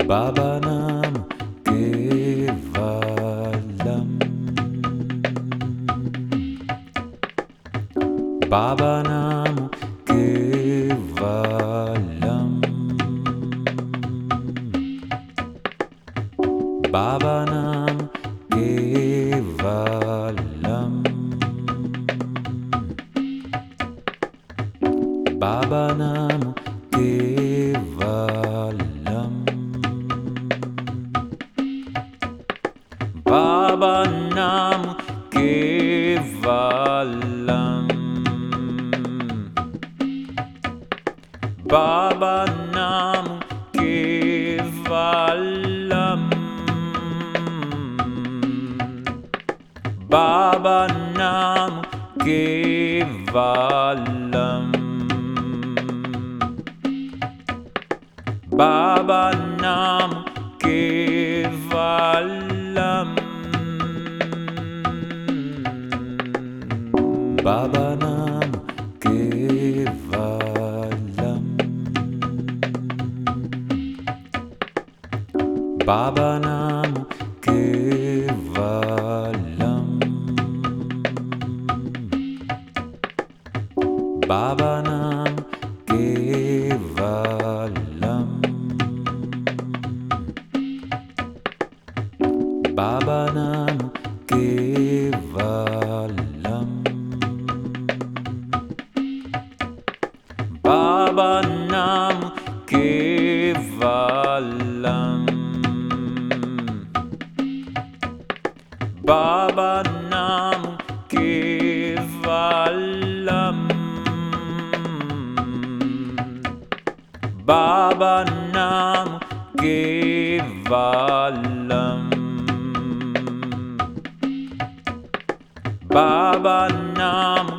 Baba Nam Kevalam. Baba Nam Kevalam. Baba Nam Kevalam. Baba Nam Kevalam. Baba Nam Kevalam. Baba Nam Kevalam. Baba Nam Kevalam. Baba Nam Kevalam. Baba Nam Kevalam. Baba Nam Kevalam. Baba Nam Kevalam. Baba Nam Kevalam. Baba Nam Kevalam. Baba Nam Kevalam. Baba Nam Kevalam. Baba Nam